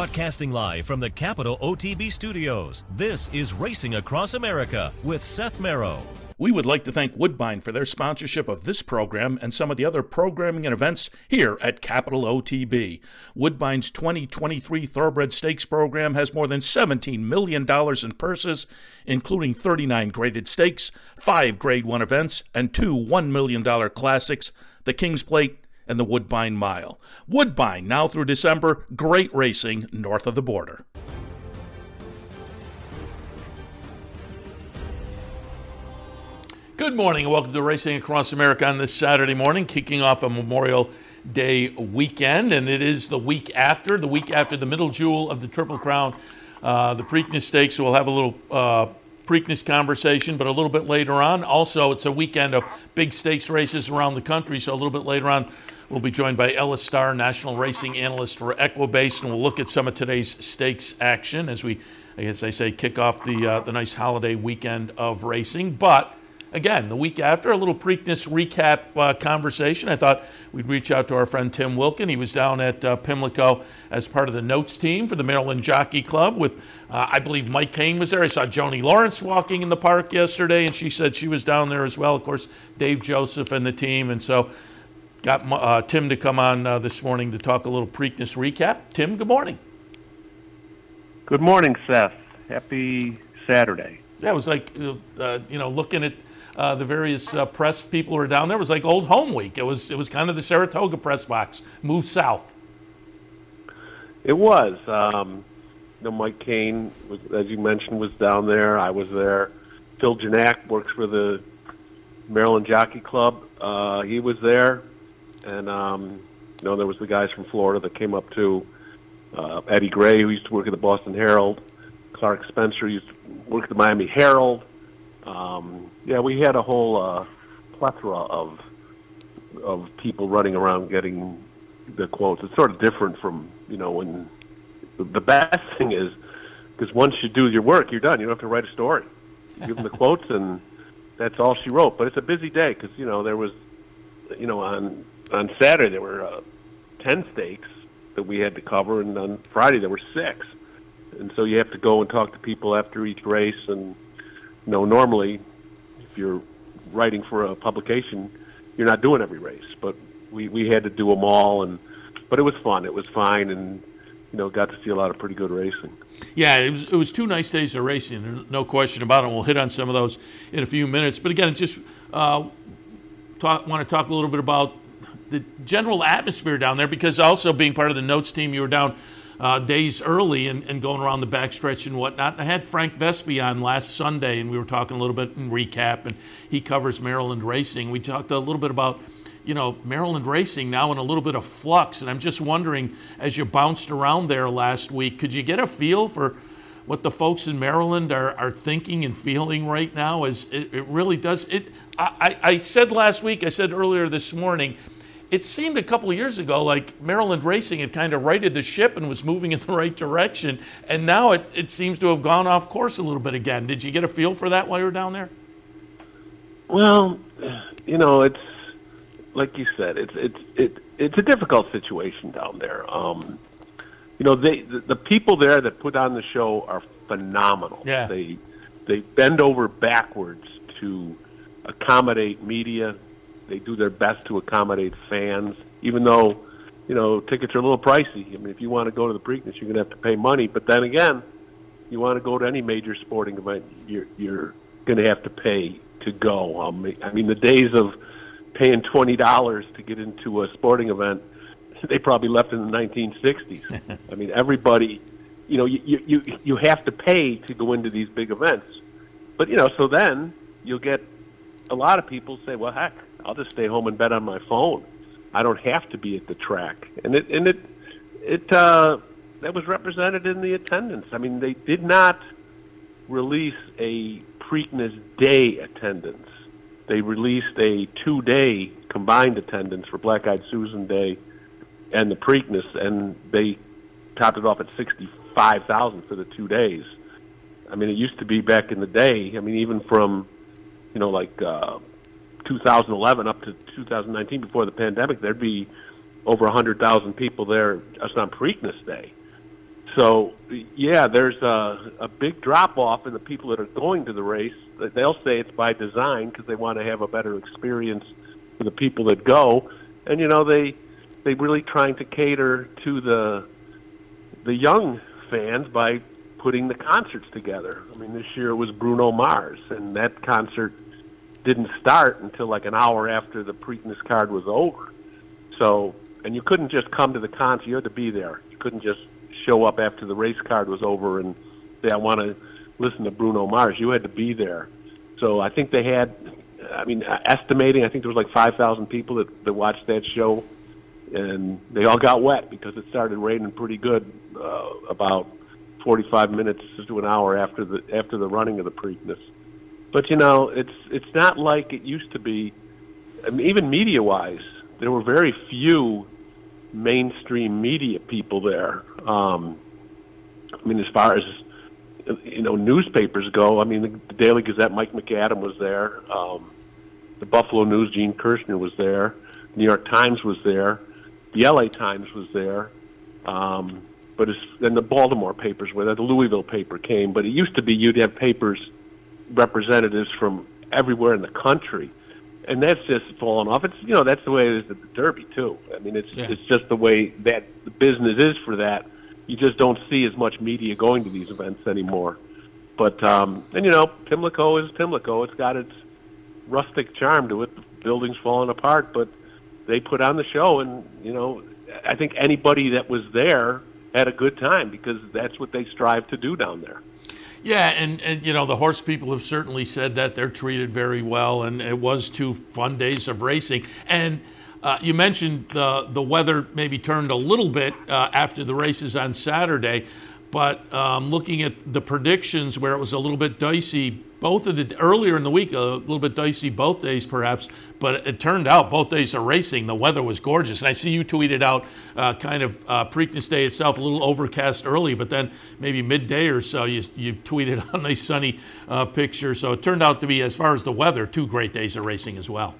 Broadcasting live from the Capital OTB studios, this is Racing Across America with Seth Merrow. We would like to thank Woodbine for their sponsorship of this program and some of the other programming and events here at Capital OTB. Woodbine's 2023 Thoroughbred Stakes program has more than $17 million in purses, including 39 graded stakes, 5 Grade 1 events, and 2 $1 million classics, the King's Plate and the Woodbine Mile. Woodbine, now through December, great racing north of the border. Good morning and welcome to Racing Across America on this Saturday morning, kicking off a Memorial Day weekend, and it is the week after the middle jewel of the Triple Crown, the Preakness Stakes. So we'll have a little Preakness conversation, but a little bit later on. Also, it's a weekend of big stakes races around the country, so a little bit later on we'll be joined by Ellis Starr, National Racing Analyst for Equibase, and we'll look at some of today's stakes action as we, as I say, kick off the nice holiday weekend of racing. But again, the week after, a little Preakness recap conversation. I thought we'd reach out to our friend Tim Wilkin. He was down at Pimlico as part of the notes team for the Maryland Jockey Club with, I believe, Mike Kane was there. I saw Joni Lawrence walking in the park yesterday, and she said she was down there as well. Of course, Dave Joseph and the team. And so got Tim to come on this morning to talk a little Preakness recap. Tim, good morning. Good morning, Seth. Happy Saturday. Yeah, it was like, looking at the various press people who were down there. It was like old home week. It was kind of the Saratoga press box moved south. It was. Mike Kane, as you mentioned, was down there. I was there. Phil Janak works for the Maryland Jockey Club. He was there. And, there was the guys from Florida that came up too. Eddie Gray, who used to work at the Boston Herald. Clark Spencer used to work at the Miami Herald. We had a whole plethora of people running around getting the quotes. It's sort of different from, when the best thing is, because once you do your work, you're done. You don't have to write a story. You give them the quotes, and that's all she wrote. But it's a busy day because, there was, on Saturday there were 10 stakes that we had to cover, and on Friday there were 6. And so you have to go and talk to people after each race, and normally, if you're writing for a publication, you're not doing every race. But we had to do them all, but it was fun. It was fine, and got to see a lot of pretty good racing. Yeah, it was 2 nice days of racing. There's no question about it. We'll hit on some of those in a few minutes. But again, just want to talk a little bit about the general atmosphere down there, because also being part of the notes team, you were down days early and going around the backstretch and whatnot. I had Frank Vespi on last Sunday, and we were talking a little bit in recap, and he covers Maryland racing. We talked a little bit about, Maryland racing now in a little bit of flux, and I'm just wondering, as you bounced around there last week, could you get a feel for what the folks in Maryland are thinking and feeling right now? As it really does. I said last week, I said earlier this morning, it seemed a couple of years ago like Maryland racing had kind of righted the ship and was moving in the right direction, and now it seems to have gone off course a little bit again. Did you get a feel for that while you were down there? Well, it's like you said, it's a difficult situation down there. The people there that put on the show are phenomenal. Yeah. They bend over backwards to accommodate media. They do their best to accommodate fans, even though, tickets are a little pricey. I mean, if you want to go to the Preakness, you're going to have to pay money. But then again, you want to go to any major sporting event, you're going to have to pay to go. I mean, the days of paying $20 to get into a sporting event, they probably left in the 1960s. I mean, everybody, you have to pay to go into these big events. But, so then you'll get a lot of people say, well, heck, I'll just stay home and bet on my phone. I don't have to be at the track. And that was represented in the attendance. I mean, they did not release a Preakness Day attendance. They released a 2-day combined attendance for Black Eyed Susan Day and the Preakness, and they topped it off at 65,000 for the 2 days. I mean, it used to be back in the day, I mean, even from, 2011 up to 2019 before the pandemic, there'd be over 100,000 people there just on Preakness Day. So, yeah, there's a big drop-off in the people that are going to the race. They'll say it's by design because they want to have a better experience for the people that go. And, they really trying to cater to the young fans by putting the concerts together. I mean, this year it was Bruno Mars, and that concert didn't start until like an hour after the Preakness card was over. So, and you couldn't just come to the concert. You had to be there. You couldn't just show up after the race card was over and say, I want to listen to Bruno Mars. You had to be there. So I think they had, estimating, I think there was like 5,000 people that watched that show, and they all got wet because it started raining pretty good about 45 minutes to an hour after the running of the Preakness. But, it's not like it used to be. I mean, even media-wise, there were very few mainstream media people there. As far as newspapers go, the Daily Gazette, Mike McAdam was there. The Buffalo News, Gene Kirshner was there. New York Times was there. The LA Times was there. And the Baltimore papers were there. The Louisville paper came. But it used to be you'd have papers, representatives from everywhere in the country. And that's just fallen off. It's that's the way it is at the Derby too. It's just the way that the business is for that. You just don't see as much media going to these events anymore. But Pimlico is Pimlico. It's got its rustic charm to it. The building's falling apart, but they put on the show, and I think anybody that was there had a good time because that's what they strive to do down there. Yeah, and the horse people have certainly said that they're treated very well, and it was 2 fun days of racing. And you mentioned the weather maybe turned a little bit after the races on Saturday, but looking at the predictions where it was a little bit dicey, earlier in the week, a little bit dicey both days perhaps, but it turned out both days of racing, the weather was gorgeous. And I see you tweeted out Preakness Day itself, a little overcast early, but then maybe midday or so you tweeted a nice sunny picture. So it turned out to be, as far as the weather, 2 great days of racing as well.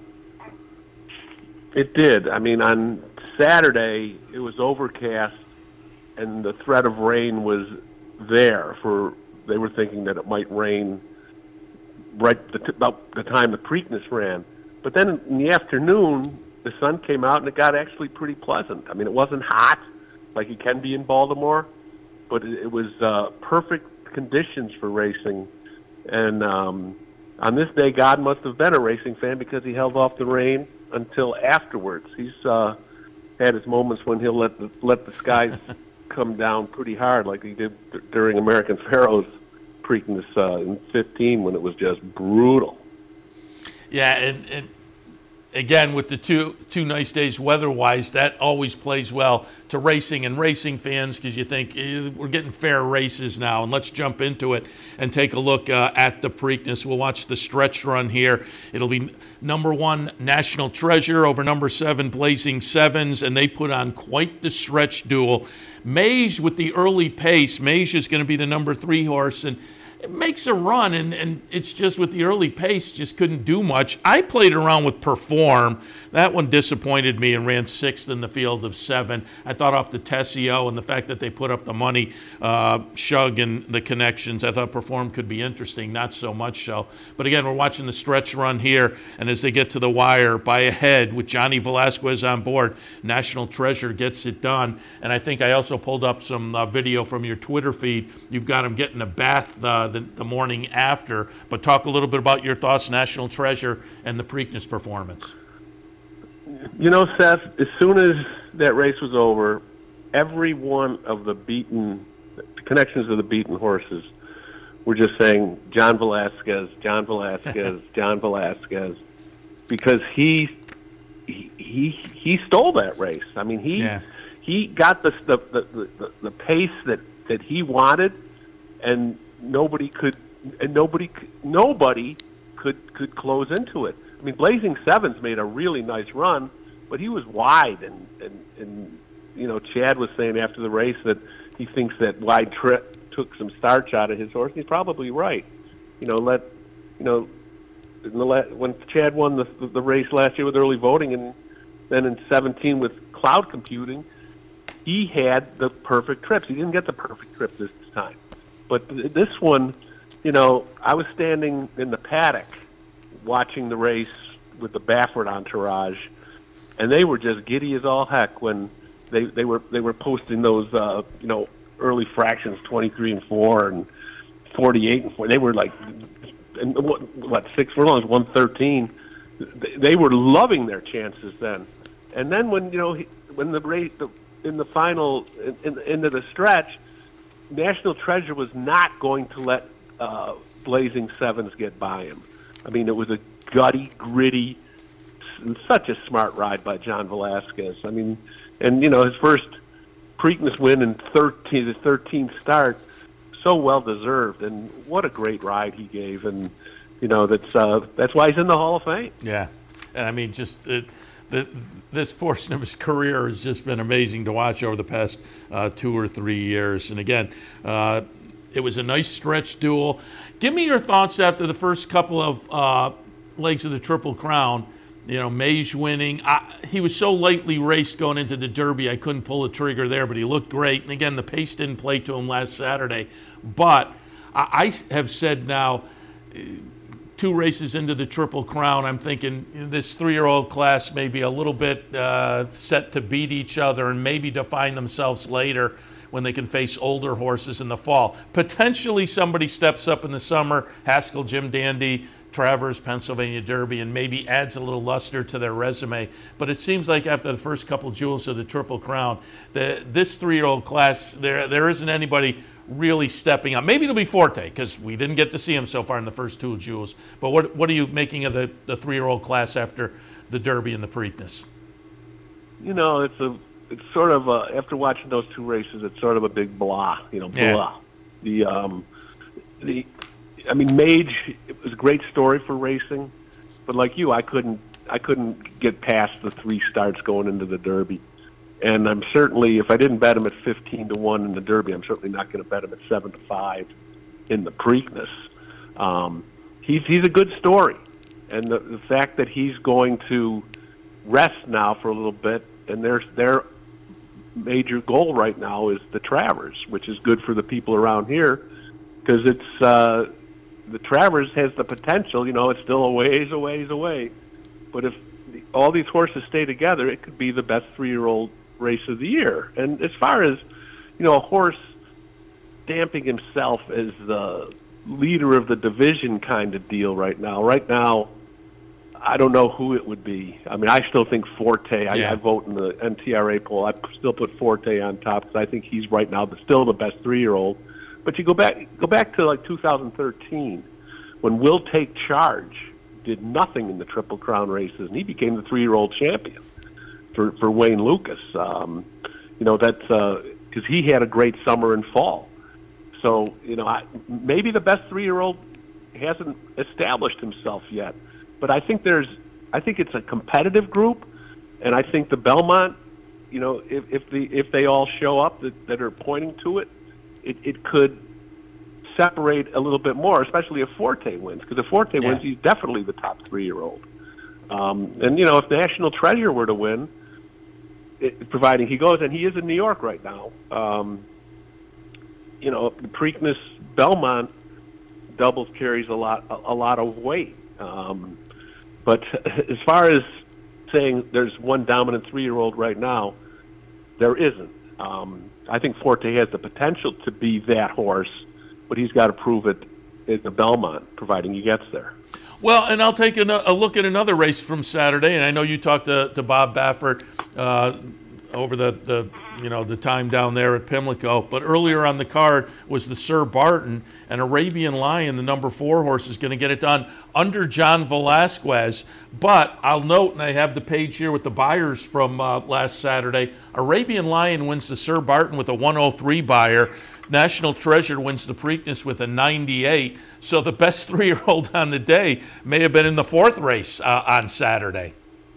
It did. On Saturday, it was overcast, and the threat of rain was there. They were thinking that it might rain right about the time the Preakness ran. But then in the afternoon, the sun came out, and it got actually pretty pleasant. It wasn't hot like it can be in Baltimore, but it was perfect conditions for racing. And on this day, God must have been a racing fan because he held off the rain until afterwards. He's had his moments when he'll let the skies come down pretty hard, like he did during American Pharoah's Preakness in 15 when it was just brutal. Yeah, and again, with the two nice days weather-wise, that always plays well to racing and racing fans because you think we're getting fair races now. And let's jump into it and take a look at the Preakness. We'll watch the stretch run here. It'll be number 1, National Treasure, over number 7, Blazing Sevens, and they put on quite the stretch duel. Mage with the early pace. Mage is going to be the number 3 horse, and it makes a run, and it's just with the early pace, just couldn't do much. I played around with Perform. That one disappointed me and ran 6th in the field of 7. I thought off the Tessio and the fact that they put up the money, Shug and the connections, I thought Perform could be interesting, not so much so. But again, we're watching the stretch run here, and as they get to the wire, by a head with Johnny Velasquez on board, National Treasure gets it done. And I think I also pulled up some video from your Twitter feed. You've got him getting a bath the morning after, but talk a little bit about your thoughts, National Treasure, and the Preakness performance. Seth, as soon as that race was over, every one of the connections of the beaten horses were just saying, John Velasquez, John Velasquez, John Velasquez, because he stole that race. He got the pace that he wanted, and nobody could close into it. Blazing Sevens made a really nice run, but he was wide, and Chad was saying after the race that he thinks that wide trip took some starch out of his horse. He's probably right. When Chad won the race last year with early voting, and then in 17 with cloud computing, he had the perfect trips. He didn't get the perfect trip this time. But this one, I was standing in the paddock watching the race with the Baffert entourage, and they were just giddy as all heck when they were posting those early fractions, 23 and 4 and 48 and 4. They were like, what 6 furlongs, 113. They were loving their chances then. And then when the race in the final into the stretch, National Treasure was not going to let Blazing Sevens get by him. I mean, it was a gutty, gritty, such a smart ride by John Velasquez. I mean, and his first Preakness win in his 13th start, so well deserved, and what a great ride he gave, and that's why he's in the Hall of Fame. Yeah, and I mean, just this portion of his career has just been amazing to watch over the past 2 or 3 years. And again, it was a nice stretch duel. Give me your thoughts after the first couple of legs of the Triple Crown. Mage winning. He was so lightly raced going into the Derby, I couldn't pull the trigger there, but he looked great. And again, the pace didn't play to him last Saturday. But I have said now, 2 races into the Triple Crown, I'm thinking this 3-year-old class may be a little bit set to beat each other and maybe define themselves later when they can face older horses in the fall. Potentially somebody steps up in the summer, Haskell, Jim Dandy, Travers, Pennsylvania Derby, and maybe adds a little luster to their resume. But it seems like after the first couple jewels of the Triple Crown, this 3-year-old class, there isn't anybody really stepping up. Maybe it'll be Forte, because we didn't get to see him so far in the first 2 jewels. But what are you making of the 3-year-old class after the Derby and the Preakness? It's sort of after watching those 2 races, it's sort of a big blah. Blah. Yeah. Mage, it was a great story for racing, but like you, I couldn't get past the 3 starts going into the Derby. And I'm certainly, if I didn't bet him at 15-1 in the Derby, I'm certainly not going to bet him at 7-5 in the Preakness. He's a good story, and the fact that he's going to rest now for a little bit, and their major goal right now is the Travers, which is good for the people around here, because it's the Travers has the potential. It's still a ways away, but if all these horses stay together, it could be the best 3-year-old race of the year. And as far as a horse stamping himself as the leader of the division kind of deal right now, I don't know who it would be. I mean, I still think Forte. I vote in the NTRA poll. I still put Forte on top because I think he's right now still the best 3-year-old. But you go back to like 2013 when Will Take Charge did nothing in the Triple Crown races, and he became the 3-year-old champion for Wayne Lucas. That's because he had a great summer and fall. So maybe the best 3-year-old hasn't established himself yet, but I think it's a competitive group, and I think the Belmont, if they all show up that are pointing to it, it could separate a little bit more, especially if Forte wins. Because if Forte wins, he's definitely the top 3-year-old. And if National Treasure were to win, providing he goes, and he is in New York right now, the Preakness Belmont doubles carries a lot of weight. But as far as saying there's one dominant 3-year-old right now, there isn't. I think Forte has the potential to be that horse, but he's got to prove it at the Belmont, providing he gets there. Well, and I'll take a look at another race from Saturday, and I know you talked to Bob Baffert over the time down there at Pimlico, but earlier on the card was the Sir Barton, and Arabian Lion, the number 4 horse, is going to get it done under John Velasquez. But I'll note, and I have the page here with the buyers from last Saturday, Arabian Lion wins the Sir Barton with a 103 buyer. National Treasure wins the Preakness with a 98. So the best 3-year-old on the day may have been in the 4th race on Saturday.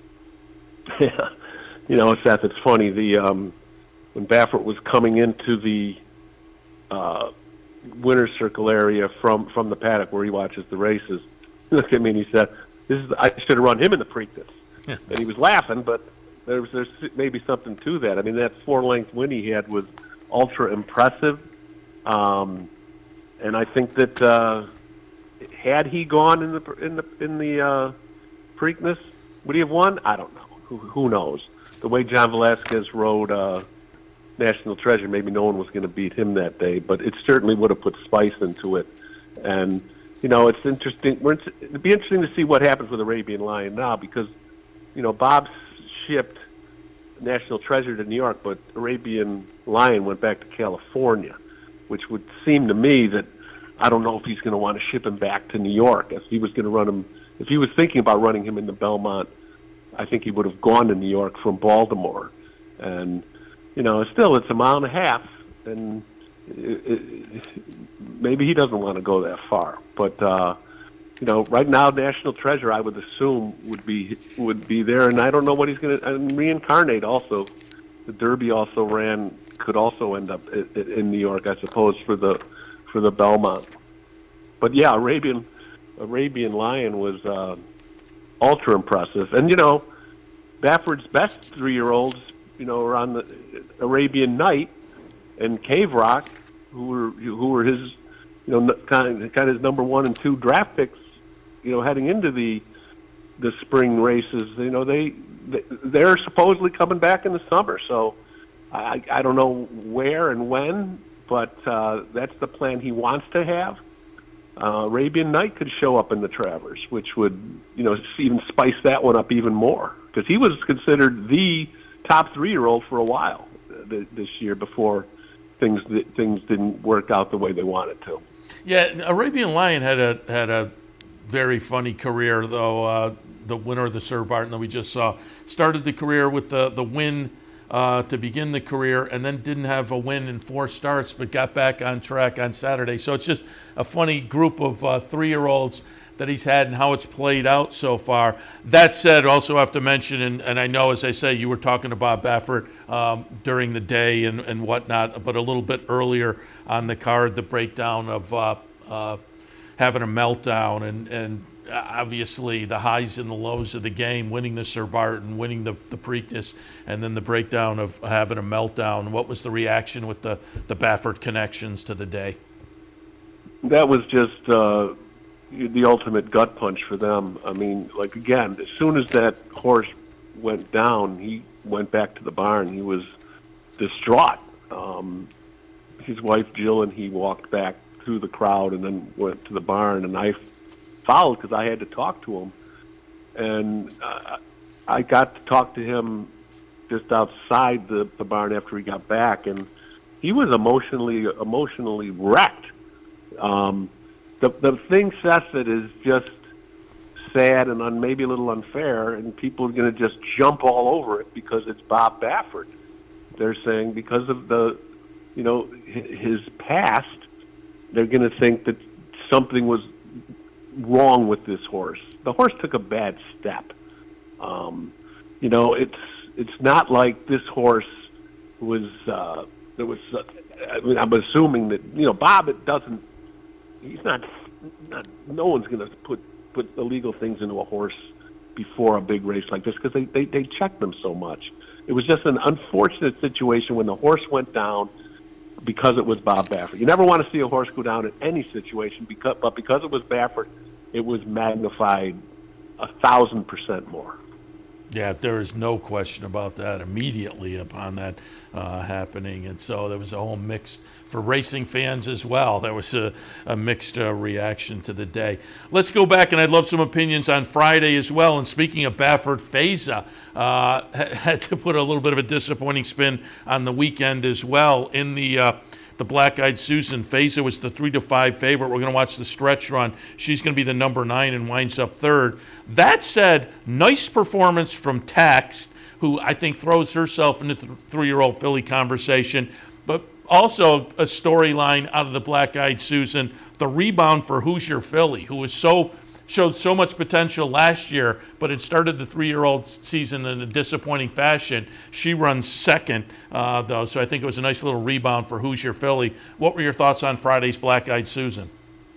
Yeah. Seth, it's funny. When Baffert was coming into the winner's circle area from the paddock where he watches the races, he looked at me and he said, I should have run him in the Preakness. And he was laughing, but there's maybe something to that. I mean, that 4-length win he had was ultra impressive, and I think that had he gone in the Preakness, would he have won? I don't know. Who knows? The way John Velasquez rode National Treasure, maybe no one was going to beat him that day, but it certainly would have put spice into it. And it's interesting. It'd be interesting to see what happens with Arabian Lion now, because Bob shipped National Treasure to New York, but Arabian Lion went back to California, which would seem to me that I don't know if he's going to want to ship him back to New York. If he was going to run him, if he was thinking about running him in the Belmont, I think he would have gone to New York from Baltimore. And still, it's a mile and a half, and maybe he doesn't want to go that far. But right now, National Treasure, I would assume would be there, and I don't know what he's going to. And Reincarnate also, the Derby could also end up in New York, I suppose, for the Belmont. But yeah, Arabian Lion was ultra impressive, and Bafford's best 3-year-olds, are on the Arabian Night and Cave Rock, who were his, kind of his number 1 and 2 draft picks, heading into the spring races. They're supposedly coming back in the summer, so I don't know where and when, but that's the plan he wants to have. Arabian Night could show up in the Travers, which would even spice that one up even more, because he was considered the top 3-year-old for a while this year before things didn't work out the way they wanted to. Yeah, Arabian Lion had a very funny career, though. The winner of the Sir Barton that we just saw started the career with the win to begin the career, and then didn't have a win in 4 starts, but got back on track on Saturday. So it's just a funny group of 3-year-olds that he's had and how it's played out so far. That said, also have to mention, and I know, as I say, you were talking to Bob Baffert during the day and whatnot, but a little bit earlier on the card, the breakdown of having a meltdown and obviously the highs and the lows of the game, winning the Sir Barton, winning the Preakness, and then the breakdown of having a meltdown. What was the reaction with the Baffert connections to the day? That was just the ultimate gut punch for them. I mean, again, as soon as that horse went down, he went back to the barn. He was distraught. His wife, Jill, and he walked back through the crowd and then went to the barn, and I followed because I had to talk to him. And I got to talk to him just outside the barn after he got back, and he was emotionally wrecked. The thing, Seth, that is just sad and maybe a little unfair, and people are going to just jump all over it because it's Bob Baffert. They're saying because of his past, they're going to think that something was wrong with this horse. The horse took a bad step. It's not like this horse was. I'm assuming that Bob. It doesn't. He's not. No one's going to put illegal things into a horse before a big race like this because they check them so much. It was just an unfortunate situation when the horse went down because it was Bob Baffert. You never want to see a horse go down in any situation, but because it was Baffert, it was magnified 1,000% more. Yeah, there is no question about that immediately upon that happening. And so there was a whole mix for racing fans as well. There was a mixed reaction to the day. Let's go back, and I'd love some opinions on Friday as well. And speaking of Baffert, Feza had to put a little bit of a disappointing spin on the weekend as well. In the Black-Eyed Susan, Feza was the 3-5 favorite. We're going to watch the stretch run. She's going to be the number 9 and winds up third. That said, nice performance from Taxed, who I think throws herself into the 3-year-old filly conversation, but also a storyline out of the Black-Eyed Susan, the rebound for Who's Your Filly, who was showed so much potential last year, but it started the 3-year-old season in a disappointing fashion. She runs second, though, so I think it was a nice little rebound for Who's Your Filly. What were your thoughts on Friday's Black-Eyed Susan?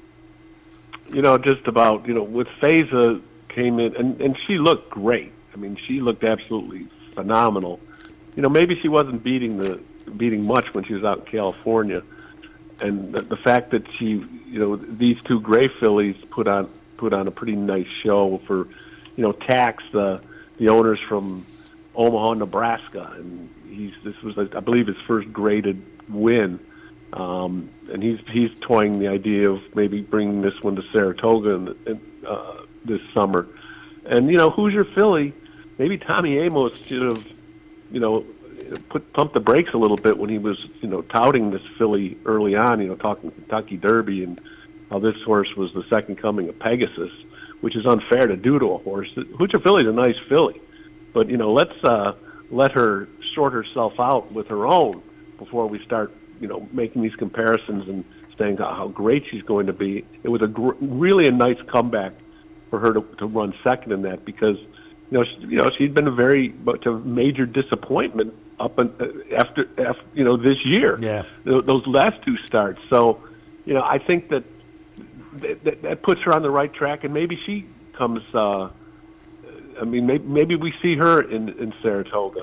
Just about, with Feza came in, and she looked great. I mean, she looked absolutely phenomenal. Maybe she wasn't beating much when she was out in California, and the fact that she, these two gray fillies put on a pretty nice show for, Tax, the owners from Omaha, Nebraska, and this was, I believe, his first graded win, and he's toying the idea of maybe bringing this one to Saratoga this summer. And Hoosier filly, maybe Tommy Amos should have, pumped the brakes a little bit when he was, touting this filly early on, talking Kentucky Derby and how this horse was the second coming of Pegasus, which is unfair to do to a horse. Hoosier filly's a nice filly, but let's let her sort herself out with her own before we start, making these comparisons and saying how great she's going to be. It was really a nice comeback for her to run second in that, because she'd been much a major disappointment after this year. Yeah, those last two starts. So I think that puts her on the right track, and maybe she comes. Maybe we see her in Saratoga.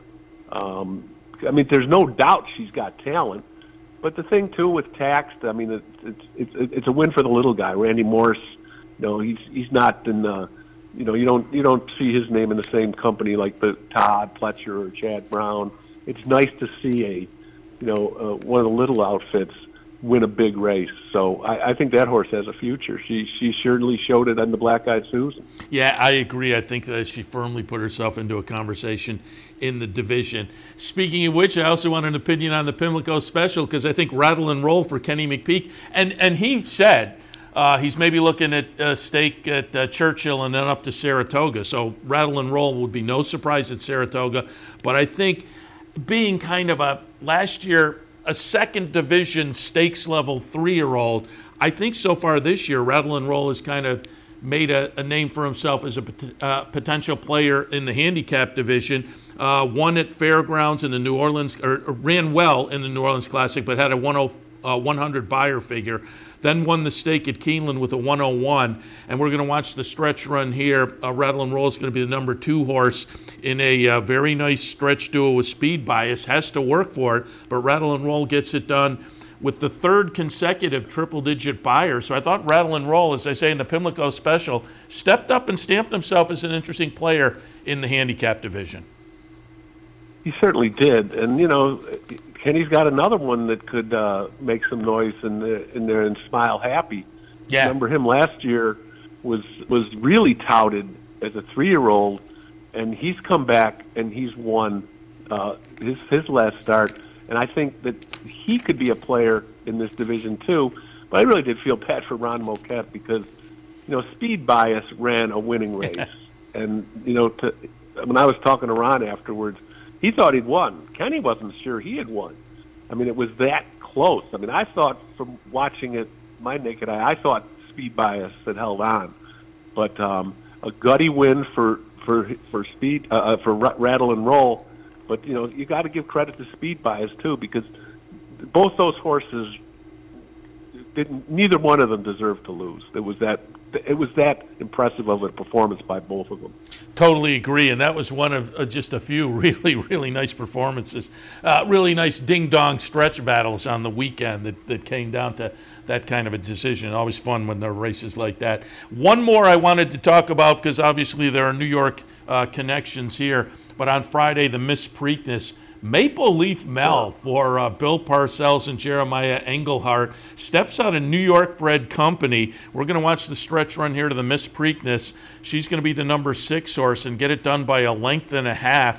There's no doubt she's got talent, but the thing too with Tax, it's a win for the little guy, Randy Morse. He's not in the. You don't see his name in the same company like the Todd Pletcher or Chad Brown. It's nice to see one of the little outfits win a big race. So I think that horse has a future. She surely showed it on the Black Eyed Susan. Yeah, I agree. I think that she firmly put herself into a conversation in the division. Speaking of which, I also want an opinion on the Pimlico Special, because I think Rattle and Roll for Kenny McPeak. And he said he's maybe looking at a stake at Churchill and then up to Saratoga. So Rattle and Roll would be no surprise at Saratoga. But I think being kind of last year, a second division stakes level 3-year-old, I think so far this year, Rattle and Roll has kind of made a name for himself as a potential player in the handicap division. Won at Fairgrounds in the New Orleans, or ran well in the New Orleans Classic, but had a 100 buyer figure. Then won the stake at Keeneland with a 101, and we're going to watch the stretch run here. Rattle and Roll is going to be the number 2 horse in a very nice stretch duel with Speed Bias. Has to work for it, but Rattle and Roll gets it done with the third consecutive triple-digit buyer. So I thought Rattle and Roll, as I say in the Pimlico Special, stepped up and stamped himself as an interesting player in the handicap division. He certainly did, and Kenny's got another one that could make some noise in there and Smile Happy. Yeah. Remember him last year was really touted as a 3-year-old, and he's come back and he's won his last start. And I think that he could be a player in this division too. But I really did feel bad for Ron Moquette because, Speed Bias ran a winning race, and when I was talking to Ron afterwards, he thought he'd won. Kenny wasn't sure he had won. It was that close. I thought from watching it, my naked eye, I thought Speed Bias had held on. But a gutty win for Rattle and Roll. But, you got to give credit to Speed Bias, too, because both those horses, neither one of them deserved to lose. It was that impressive of a performance by both of them. Totally agree, and that was one of just a few really, really nice performances. Really nice ding-dong stretch battles on the weekend that came down to that kind of a decision. Always fun when there are races like that. One more I wanted to talk about, because obviously there are New York connections here, but on Friday, the Miss Preakness, Maple Leaf Mel for Bill Parcells and Jeremiah Engelhardt steps out of New York-bred company. We're going to watch the stretch run here to the Miss Preakness. She's going to be the number 6 horse and get it done by a length and a half.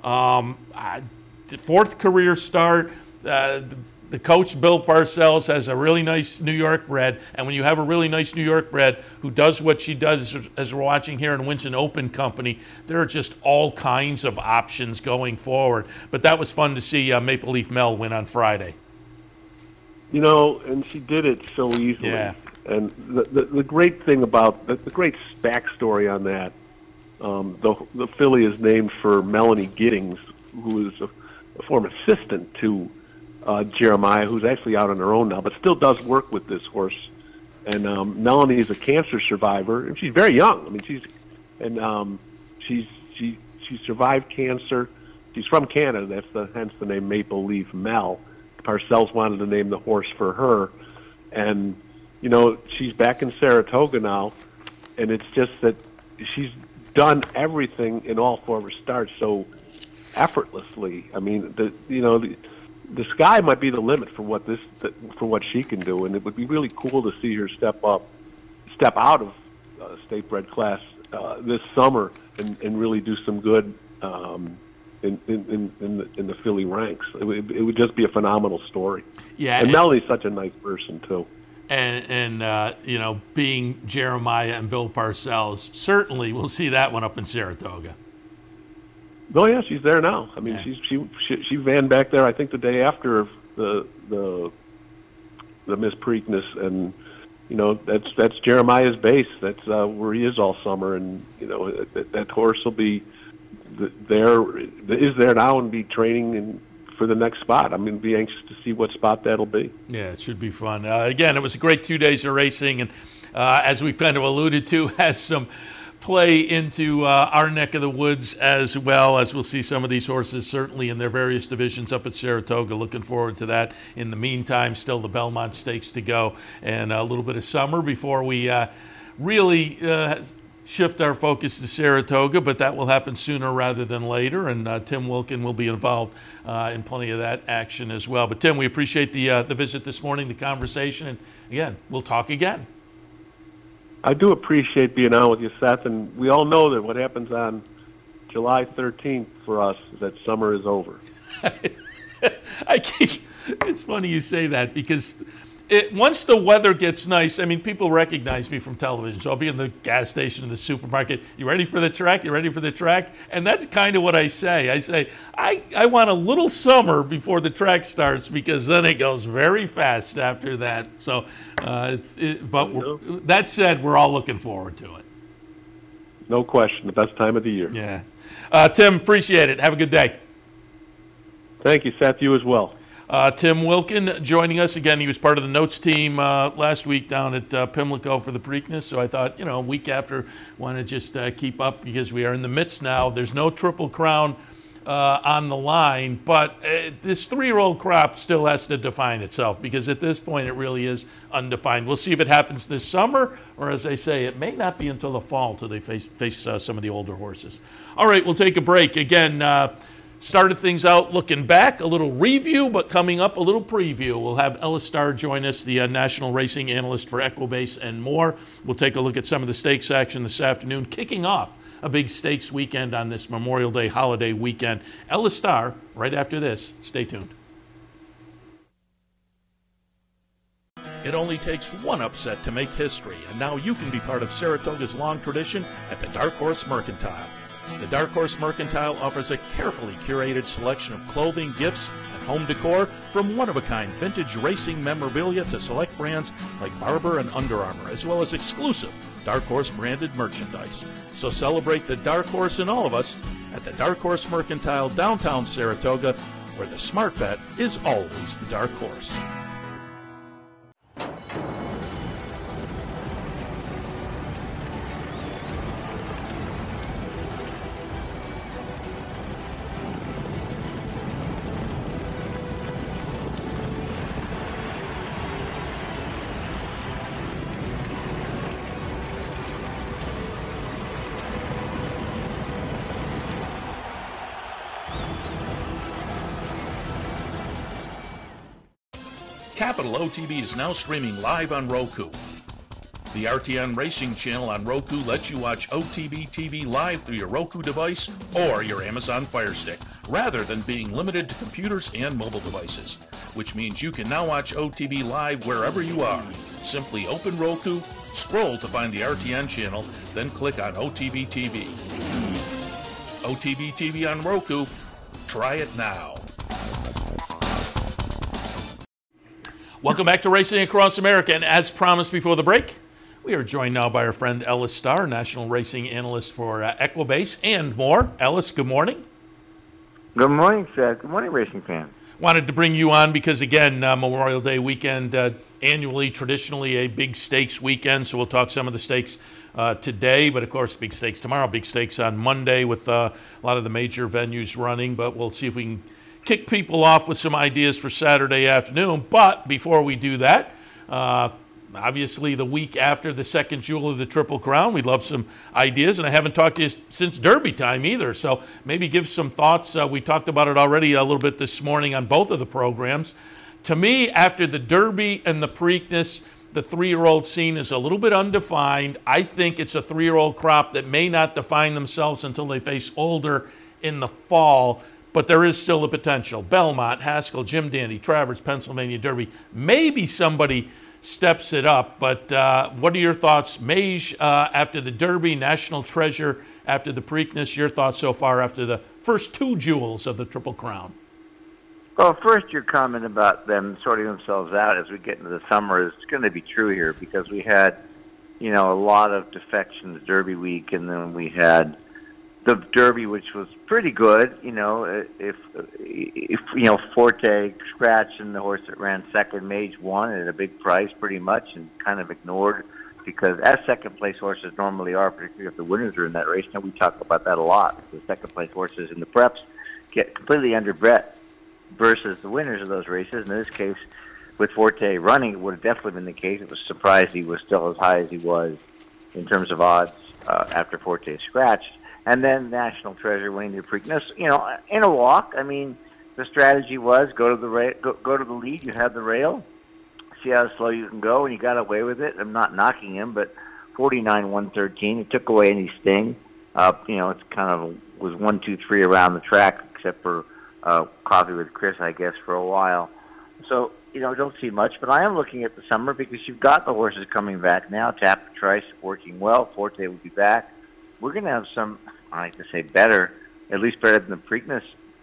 Fourth career start. The coach, Bill Parcells, has a really nice New York bred, and when you have a really nice New York bred who does what she does, as we're watching here, and wins an open company, there are just all kinds of options going forward. But that was fun to see Maple Leaf Mel win on Friday. And she did it so easily. Yeah. And the great thing about, the great backstory on that, the filly is named for Melanie Giddings, who is a former assistant to Jeremiah, who's actually out on her own now, but still does work with this horse. And Melanie is a cancer survivor, and she's very young. She survived cancer. she's from Canada. Hence the name Maple Leaf Mel. Parcells wanted to name the horse for her, and she's back in Saratoga now, and it's just that she's done everything in all 4 of her starts so effortlessly. I mean, the sky might be the limit for what she can do, and it would be really cool to see her step out of state bred class this summer and really do some good in the filly ranks. It would just be a phenomenal story. Yeah, and Melanie's such a nice person too. And being Jeremiah and Bill Parcells, certainly we'll see that one up in Saratoga. Oh yeah, she's there now. I mean, she ran back there. I think the day after the Miss Preakness, and that's Jeremiah's base. That's where he is all summer, and that horse will be there now and be training for the next spot. I'm going to be anxious to see what spot that'll be. Yeah, it should be fun. Again, it was a great 2 days of racing, and as we kind of alluded to, has some play into our neck of the woods as well, as we'll see some of these horses certainly in their various divisions up at Saratoga. Looking forward to that. In the meantime, still the Belmont Stakes to go, and a little bit of summer before we really shift our focus to Saratoga, but that will happen sooner rather than later, and Tim Wilkin will be involved in plenty of that action as well. But Tim, we appreciate the visit this morning, the conversation, and again, we'll talk again. I do appreciate being on with you, Seth, and we all know that what happens on July 13th for us is that summer is over. It's funny you say that, because once the weather gets nice, I mean, people recognize me from television, so I'll be in the gas station, in the supermarket. You ready for the track? You ready for the track? And that's kind of what I say. I say, I want a little summer before the track starts, because then it goes very fast after that. So, that said, we're all looking forward to it. No question. The best time of the year. Yeah. Tim, appreciate it. Have a good day. Thank you, Seth. You as well. Tim Wilkin joining us again. He was part of the Notes team last week down at Pimlico for the Preakness. So I thought, a week after, want to just keep up, because we are in the midst now. There's no Triple Crown on the line, but this 3-year-old crop still has to define itself, because at this point it really is undefined. We'll see if it happens this summer, or as I say, it may not be until the fall till they face some of the older horses. All right, we'll take a break. Again, started things out looking back, a little review, but coming up, a little preview. We'll have Ellis Starr join us, the national racing analyst for Equibase and more. We'll take a look at some of the stakes action this afternoon, kicking off a big stakes weekend on this Memorial Day holiday weekend. Ellis Starr, right after this. Stay tuned. It only takes one upset to make history, and now you can be part of Saratoga's long tradition at the Dark Horse Mercantile. The Dark Horse Mercantile offers a carefully curated selection of clothing, gifts, and home decor, from one-of-a-kind vintage racing memorabilia to select brands like Barber and Under Armour, as well as exclusive Dark Horse branded merchandise. So celebrate the Dark Horse in all of us at the Dark Horse Mercantile, downtown Saratoga, where the smart bet is always the Dark Horse. Capital OTB is now streaming live on Roku. The RTN Racing channel on Roku lets you watch OTB TV live through your Roku device or your Amazon Fire Stick, rather than being limited to computers and mobile devices, which means you can now watch OTB live wherever you are. Simply open Roku, scroll to find the RTN channel, then click on OTB TV. OTB TV on Roku. Try it now. Welcome back to Racing Across America, and as promised before the break, we are joined now by our friend Ellis Starr, national racing analyst for Equibase and more. Ellis, good morning. Good morning, Seth. Good morning, racing fans. Wanted to bring you on because, again, Memorial Day weekend annually, traditionally a big stakes weekend. So we'll talk some of the stakes today, but of course, big stakes tomorrow, big stakes on Monday with a lot of the major venues running. But we'll see if we can kick people off with some ideas for Saturday afternoon. But before we do that, obviously the week after the second jewel of the Triple Crown, we'd love some ideas. And I haven't talked to you since Derby time either, so maybe give some thoughts. We talked about it already a little bit this morning on both of the programs. To me, after the Derby and the Preakness, the 3-year-old scene is a little bit undefined. I think it's a 3-year-old crop that may not define themselves until they face older in the fall, but there is still a potential. Belmont, Haskell, Jim Dandy, Travers, Pennsylvania Derby. Maybe somebody steps it up, but what are your thoughts? Mage after the Derby, National Treasure after the Preakness. Your thoughts so far after the first 2 jewels of the Triple Crown? Well, first, your comment about them sorting themselves out as we get into the summer is going to be true here because we had, a lot of defections Derby week, and then we had the Derby, which was pretty good. If Forte scratched and the horse that ran second, Mage won at a big price pretty much and kind of ignored because as second place horses normally are, particularly if the winners are in that race. Now, we talk about that a lot. The second place horses in the preps get completely underbred versus the winners of those races. In this case, with Forte running, it would have definitely been the case. It was surprised he was still as high as he was in terms of odds after Forte scratched. And then National Treasure winning the Preakness, in a walk. I mean, the strategy was go to the lead. You have the rail, see how slow you can go, and you got away with it. I'm not knocking him, but 49-113. It took away any sting. It's kind of was 1-2-3 around the track, except for Coffee with Chris, I guess, for a while. So, don't see much, but I am looking at the summer because you've got the horses coming back now. Tap Trice working well. Forte will be back. We're going to have some, I like to say better, at least better than the Preakness.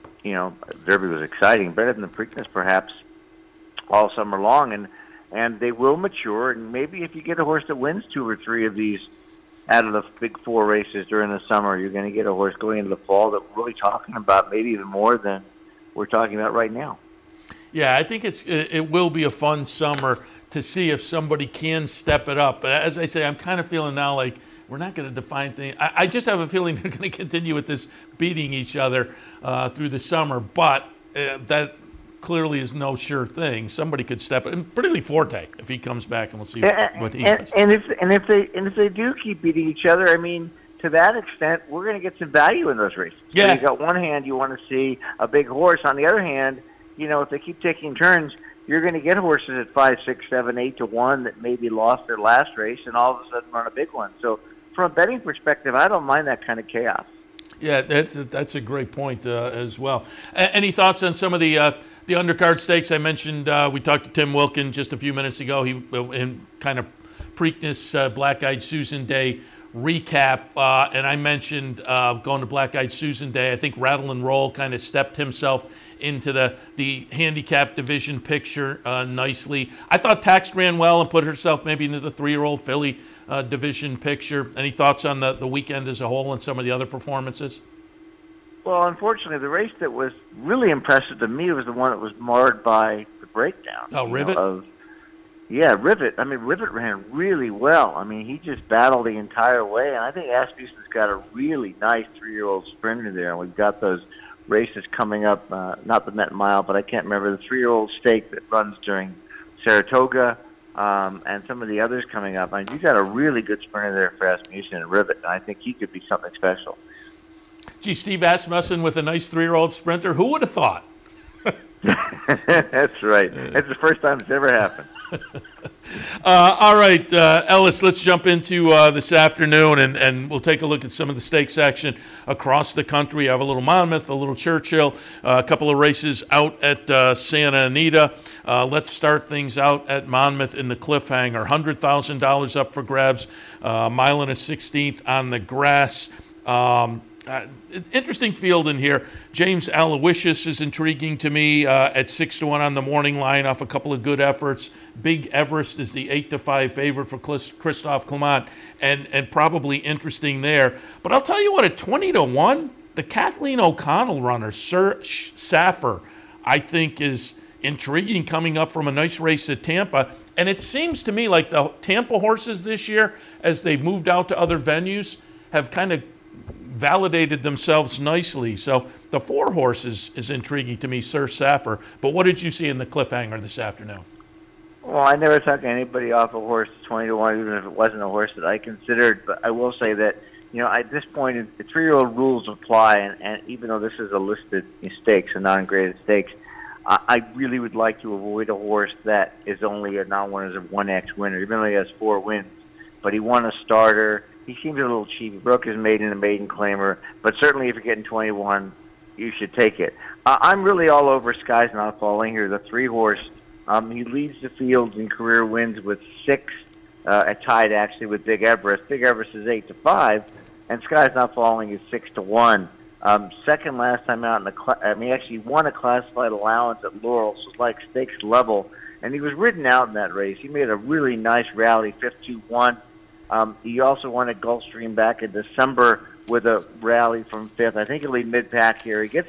Derby was exciting, better than the Preakness perhaps all summer long, and they will mature, and maybe if you get a horse that wins 2 or 3 of these out of the big 4 races during the summer, you're going to get a horse going into the fall that we're really talking about maybe even more than we're talking about right now. Yeah, I think it will be a fun summer to see if somebody can step it up. But as I say, I'm kind of feeling now like we're not going to define things. I just have a feeling they're going to continue with this beating each other through the summer. But that clearly is no sure thing. Somebody could step it, and particularly Forte if he comes back, and we'll see what he does. And if they do keep beating each other, I mean, to that extent, we're going to get some value in those races. Yeah. So you got one hand, you want to see a big horse. On the other hand, if they keep taking turns, you're going to get horses at 5, 6, 7, 8 to 1 that maybe lost their last race and all of a sudden run a big one. So from a betting perspective, I don't mind that kind of chaos. Yeah, that's a great point as well. Any thoughts on some of the undercard stakes? I mentioned we talked to Tim Wilkin just a few minutes ago. He in kind of Preakness Black-Eyed Susan Day recap, and I mentioned going to Black-Eyed Susan Day. I think Rattle and Roll kind of stepped himself into the handicap division picture nicely. I thought Tax ran well and put herself maybe into the 3-year-old filly division picture. Any thoughts on the weekend as a whole and some of the other performances? Well, unfortunately, the race that was really impressive to me was the one that was marred by the breakdown. Oh, Rivet? Rivet. I mean, Rivet ran really well. I mean, he just battled the entire way, and I think Asmussen's got a really nice 3-year-old sprinter there, and we've got those races coming up, not the Met Mile, but I can't remember, the 3-year-old stake that runs during Saratoga, and some of the others coming up. I mean, you've got a really good sprinter there for Asmussen and Rivet, and I think he could be something special. Gee, Steve Asmussen with a nice 3-year-old sprinter. Who would have thought? That's right. It's the first time it's ever happened. All right, Ellis, let's jump into this afternoon, and we'll take a look at some of the stakes action across the country. I have a little Monmouth, a little Churchill, a couple of races out at Santa Anita. Let's start things out at Monmouth in the Cliffhanger. $100,000 up for grabs, mile and a 16th on the grass. Interesting field in here. James Aloysius is intriguing to me at 6-1 on the morning line off a couple of good efforts. Big Everest is the 8-5 favorite for Christophe Clement, and probably interesting there. But I'll tell you what, at 20-1, the Kathleen O'Connell runner, Sir Saffer, I think is intriguing, coming up from a nice race at Tampa. And it seems to me like the Tampa horses this year, as they've moved out to other venues, have kind of validated themselves nicely. So the 4 horses is intriguing to me, Sir Saffer. But what did you see in the Cliffhanger this afternoon? Well, I never took anybody off a horse 20-1, even if it wasn't a horse that I considered. But I will say that, at this point, the 3-year-old rules apply, and even though this is a listed stakes, a non-graded stakes, I really would like to avoid a horse that is only a non-winner, a 1X winner, even though he has 4 wins. But he won a starter. He seems a little cheap. He broke his maiden and maiden claimer. But certainly if you're getting 21, you should take it. I'm really all over Sky's Not Falling here, the 3-horse. He leads the field in career wins with 6, tied actually with Big Everest. Big Everest is 8-5, and Sky's Not Falling is 6-1. Second last time out he actually won a classified allowance at Laurel, so it's like stakes level, and he was ridden out in that race. He made a really nice rally, 5-2-1. He also won at Gulfstream back in December with a rally from 5th. I think he'll lead mid-pack here. He gets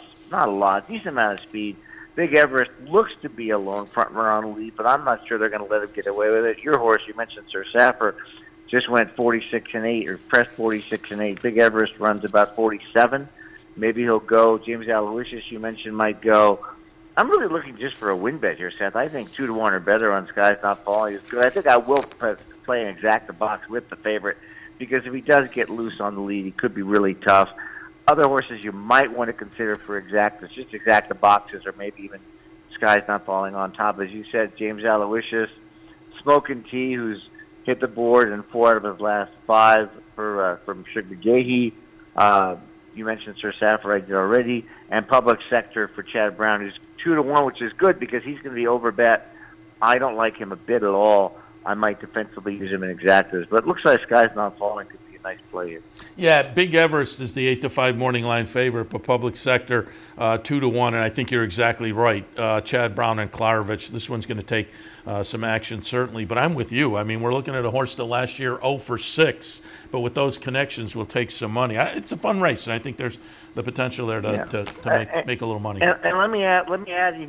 decent amount of speed. Big Everest looks to be a lone front runner on the lead, but I'm not sure they're going to let him get away with it. Your horse, you mentioned Sir Saffer, just went 46-8 or pressed 46-8. Big Everest runs about 47. Maybe he'll go. James Aloysius, you mentioned, might go. I'm really looking just for a win bet here, Seth. I think 2-1 or better on Sky's Not Falling is good. I think I will play an exacta box with the favorite, because if he does get loose on the lead, he could be really tough. Other horses you might want to consider for exactas, just exacta boxes, or maybe even Sky's Not Falling on top. As you said, James Aloysius, Smokin' Tea, who's hit the board in 4 out of his last 5 from Sugar Gahey. You mentioned Sir Saffer, I did already, and Public Sector for Chad Brown, who's 2-1, which is good because he's going to be overbet. I don't like him a bit at all. I might defensively use him in exactas, but it looks like Sky's Not Falling could be a nice play here. Yeah, Big Everest is the 8-5 morning line favorite, but Public Sector 2-1, and I think you're exactly right. Chad Brown and Klarovich, this one's going to take some action certainly, but I'm with you. I mean, we're looking at a horse that last year 0-for-6, but with those connections, we'll take some money. It's a fun race, and I think there's the potential there to make a little money. And let me add. I'm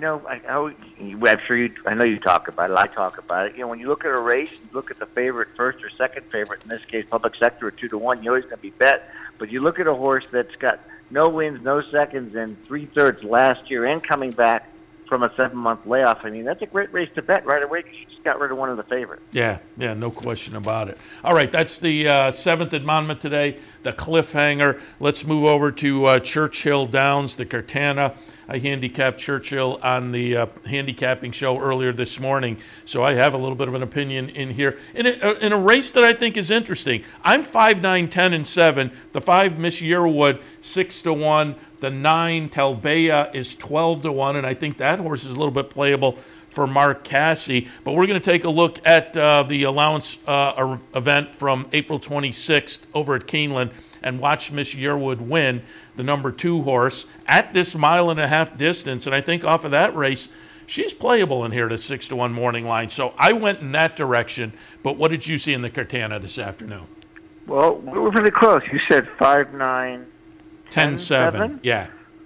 sure I know you talk about it. I talk about it. When you look at a race, you look at the favorite, first or second favorite. In this case, Public Sector at 2-1. You're always going to be bet. But you look at a horse that's got no wins, no seconds, and 3/3 last year, and coming back from a 7-month layoff. I mean, that's a great race to bet right away because you just got rid of one of the favorites. Yeah, no question about it. All right, that's the 7th at Monmouth today, the Cliffhanger. Let's move over to Churchill Downs, the Cartana. I handicapped Churchill on the handicapping show earlier this morning, so I have a little bit of an opinion in here. In a race that I think is interesting, I'm 5, 9, 10, and 7. The 5, Miss Yearwood, 6-1. The 9, Talbeya, is 12-1, and I think that horse is a little bit playable for Mark Casse. But we're going to take a look at the allowance event from April 26th over at Keeneland and watch Miss Yearwood win, the number 2 horse, at this 1.5 mile distance. And I think off of that race, she's playable in here to 6-1 morning line. So I went in that direction. But what did you see in the Cartana this afternoon? Well, we were pretty close. You said 5, 9, 10-7. Yeah.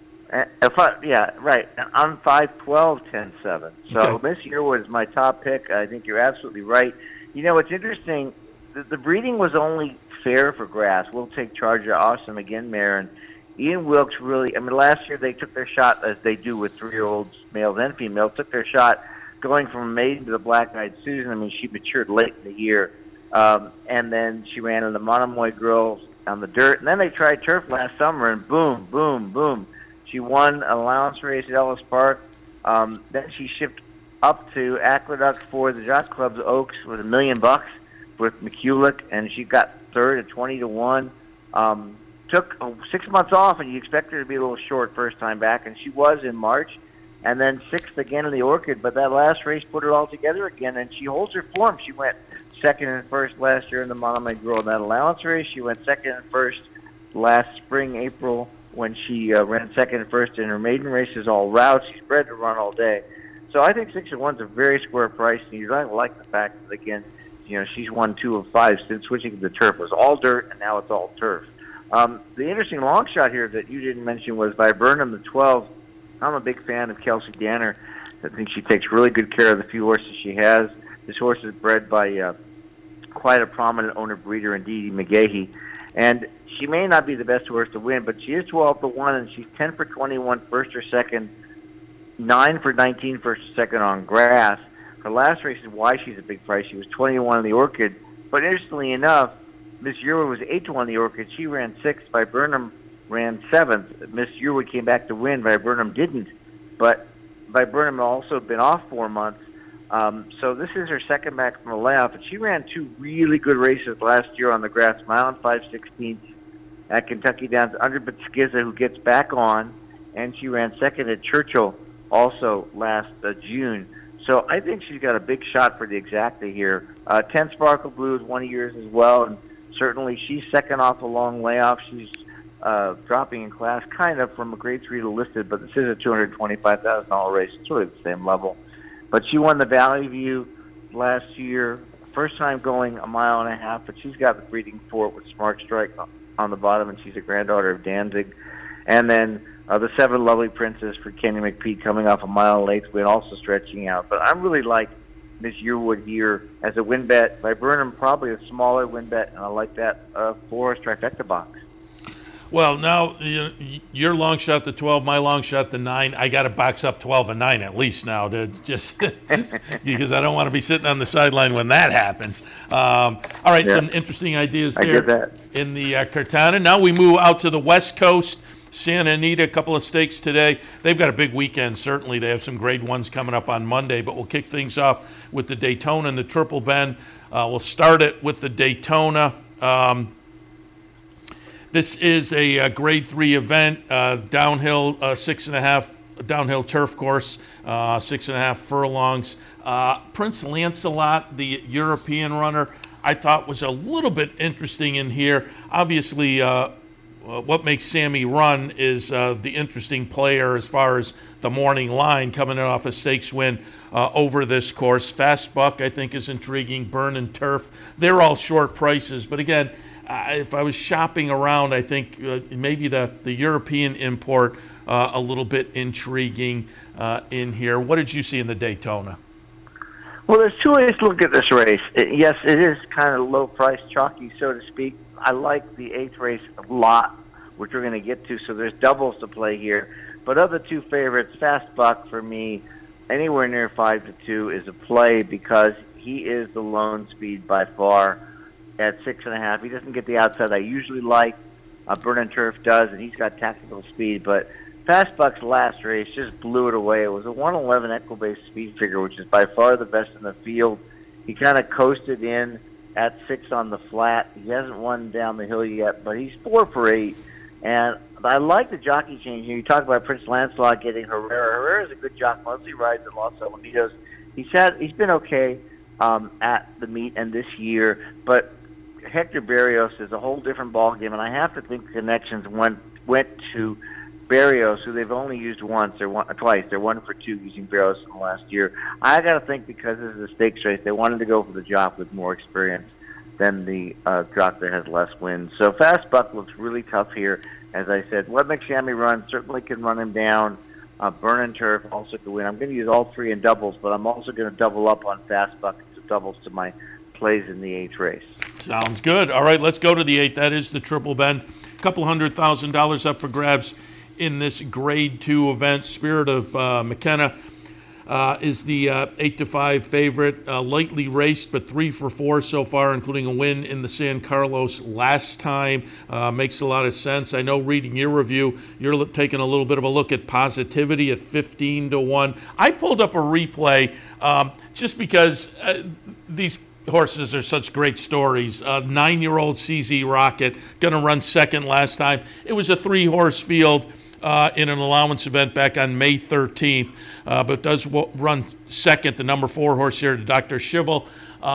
Yeah, right. I'm 5, 12, 10, 7. So Okay. Miss Yearwood is my top pick. I think you're absolutely right. It's interesting. The breeding was only fair for grass. We'll take charge of Awesome Again mare, and Ian Wilkes really. I mean, last year they took their shot, as they do with 3-year-olds, males and females. Took their shot going from maiden to the Black-Eyed Susan. I mean, she matured late in the year, and then she ran in the Monomoy Girls on the dirt, and then they tried turf last summer, and boom, boom, boom. She won an allowance race at Ellis Park. Then she shipped up to Aqueduct for the Jock Club's Oaks with $1 million with McCulloch, and she got third at 20-1. Took 6 months off, and you expect her to be a little short first time back, and she was in March. And then 6th again in the Orchid, but that last race put it all together again, and she holds her form. She went 2nd and 1st last year in the Monomoy Girl in that allowance race. She went 2nd and 1st last spring, April, when she ran 2nd and 1st in her maiden races, all routes. She's bred to run all day. So I think 6-1's a very square price, and you don't like the fact that, again, she's won 2 of 5 since switching to the turf. It was all dirt, and now it's all turf. The interesting long shot here that you didn't mention was Viburnum, the 12. I'm a big fan of Kelsey Danner. I think she takes really good care of the few horses she has. This horse is bred by quite a prominent owner breeder in Dee Dee McGahee. And she may not be the best horse to win, but she is 12-1, and she's 10 for 21 first or second, 9 for 19 first or second on grass. Her last race is why she's a big price. She was 21 in the Orchid. But interestingly enough, Miss Yearwood was 8-1 in the Orchid. She ran 6th. Viburnum ran 7th. Miss Yearwood came back to win. Viburnum didn't. But Viburnum also been off 4 months. So this is her second back from a layoff. And she ran 2 really good races last year on the grass. Mile 5/16 at Kentucky Downs under Beskiza, who gets back on. And she ran second at Churchill also last June. So I think she's got a big shot for the exacta here. 10 Sparkle Blue is one of yours as well, and certainly she's second off a long layoff. She's dropping in class kind of from a grade 3 to listed, but this is a $225,000 race. It's really the same level. But she won the Valley View last year, first time going a mile and a half, but she's got the breeding for it with Smart Strike on the bottom, and she's a granddaughter of Danzig. And then the Seven Lovely Princess for Kenny McPeak coming off a mile late win, also stretching out. But I really like Miss Yearwood here as a win bet. Viburnum probably a smaller win bet, and I like that for trifecta box. Well, now your long shot the 12, my long shot the 9. I got to box up 12 and 9 at least now to just because I don't want to be sitting on the sideline when that happens. All right, some interesting ideas there in the Cartana. Now we move out to the West Coast. Santa Anita, a couple of stakes today. They've got a big weekend, certainly. They have some grade 1s coming up on Monday, but we'll kick things off with the Daytona and the Triple Bend. We'll start it with the Daytona. This is a grade 3 event, downhill 6.5 downhill turf course, 6.5 furlongs. Prince Lancelot, the European runner, I thought was a little bit interesting in here. Obviously, what makes Sammy run is the interesting player as far as the morning line coming off a stakes win over this course. Fast Buck, I think, is intriguing. Burn and Turf, they're all short prices. But again, if I was shopping around, I think maybe the European import a little bit intriguing in here. What did you see in the Daytona? Well, there's 2 ways to look at this race. Yes, it is kind of low price, chalky, so to speak. I like the 8th race a lot, which we're going to get to, so there's doubles to play here. But of the 2 favorites, Fast Buck for me, anywhere near 5-2 is a play because he is the lone speed by far at 6.5. He doesn't get the outside I usually like. Burn and Turf does, and he's got tactical speed. But Fast Buck's last race just blew it away. It was a 111 equibase speed figure, which is by far the best in the field. He kind of coasted in at 6 on the flat. He hasn't won down the hill yet, but he's 4 for 8. And I like the jockey change here. You talk about Prince Lancelot getting Herrera. Herrera's a good jock, mostly rides at Los Alamitos. He's been okay at the meet and this year, but Hector Barrios is a whole different ballgame, and I have to think connections went to Barrios, who they've only used twice. They're 1 for 2 using Barrios in the last year. I got to think because this is a stakes race, they wanted to go for the jock with more experience than the jock that has less wins. So Fast Buck looks really tough here. As I said, What Makes Sammy Run certainly can run him down. Burn and Turf also can win. I'm going to use all 3 in doubles, but I'm also going to double up on Fast Buck to doubles to my plays in the 8th race. Sounds good. All right, let's go to the 8th. That is the Triple Bend. A couple $100,000 up for grabs in this grade 2 event. Spirit of McKenna is the 8-5 favorite. Lightly raced, but 3 for 4 so far, including a win in the San Carlos last time. Makes a lot of sense. I know reading your review, you're taking a little bit of a look at Positivity at 15-1. I pulled up a replay just because these horses are such great stories. 9-year-old CZ Rocket, going to run second last time. It was a 3-horse field in an allowance event back on May 13th, but does run second, the number 4 horse here to Dr. Schivel.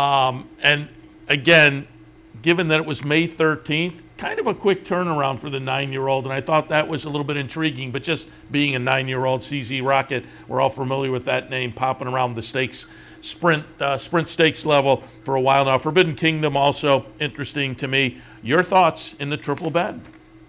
And again, given that it was May 13th, kind of a quick turnaround for the 9-year-old, and I thought that was a little bit intriguing, but just being a 9-year-old, CZ Rocket, we're all familiar with that name, popping around the stakes, sprint stakes level for a while now. Forbidden Kingdom also interesting to me. Your thoughts in the Triple Bend?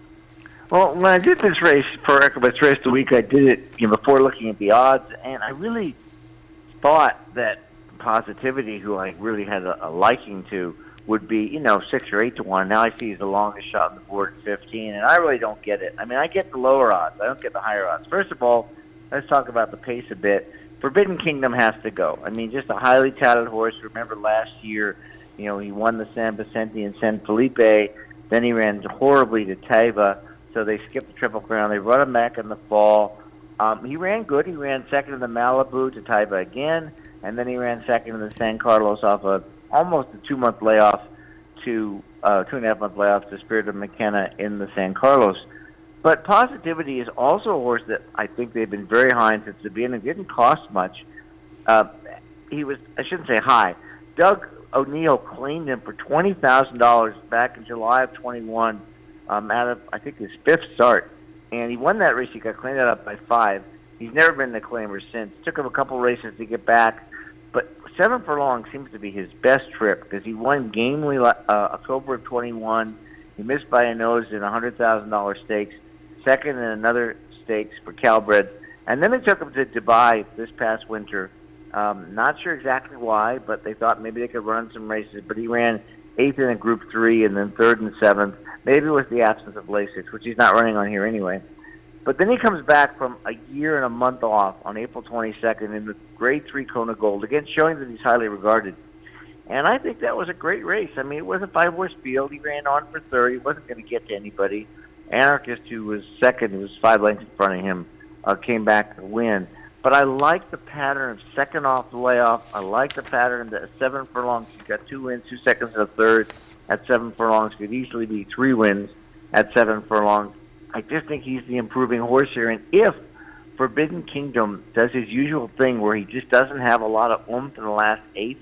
Well, when I did this race for Equibus Race of the Week, I did it before looking at the odds, and I really thought that Positivity, who I really had a liking to, would be 6 or 8 to 1. Now I see he's the longest shot on the board at 15, and I really don't get it. I mean, I get the lower odds. I don't get the higher odds. First of all, let's talk about the pace a bit. Forbidden Kingdom has to go. I mean, just a highly touted horse. Remember last year, he won the San Vicente and San Felipe. Then he ran horribly to Taiba, so they skipped the Triple Crown. They brought him back in the fall. He ran good. He ran second in the Malibu to Taiba again, and then he ran second in the San Carlos off almost a 2-month layoff to 2.5-month layoff to Spirit of McKenna in the San Carlos. But Positivity is also a horse that I think they've been very high since the beginning. It didn't cost much. He was, I shouldn't say high. Doug O'Neill claimed him for $20,000 back in July of 21 out of, I think, his 5th start. And he won that race. He got cleaned up by 5. He's never been the claimer since. Took him a couple races to get back. But 7 Furlong seems to be his best trip because he won gamely October of 21. He missed by a nose in a $100,000 stakes. Second in another stakes for Calbred. And then they took him to Dubai this past winter. Not sure exactly why, but they thought maybe they could run some races. But he ran 8th in a Group 3 and then 3rd and 7th. Maybe with the absence of Lasix, which he's not running on here anyway. But then he comes back from a year and a month off on April 22nd in the Grade 3 Kona Gold, again showing that he's highly regarded. And I think that was a great race. I mean, it was a 5-horse field. He ran on for third. He wasn't going to get to anybody. Anarchist, who was second, who was 5 lengths in front of him, came back to win. But I like the pattern of second off the layoff. I like the pattern that 7 furlongs, he's got 2 wins, 2 seconds, and a third. At 7 furlongs, could easily be 3 wins at 7 furlongs. I just think he's the improving horse here. And if Forbidden Kingdom does his usual thing where he just doesn't have a lot of oomph in the last 8th,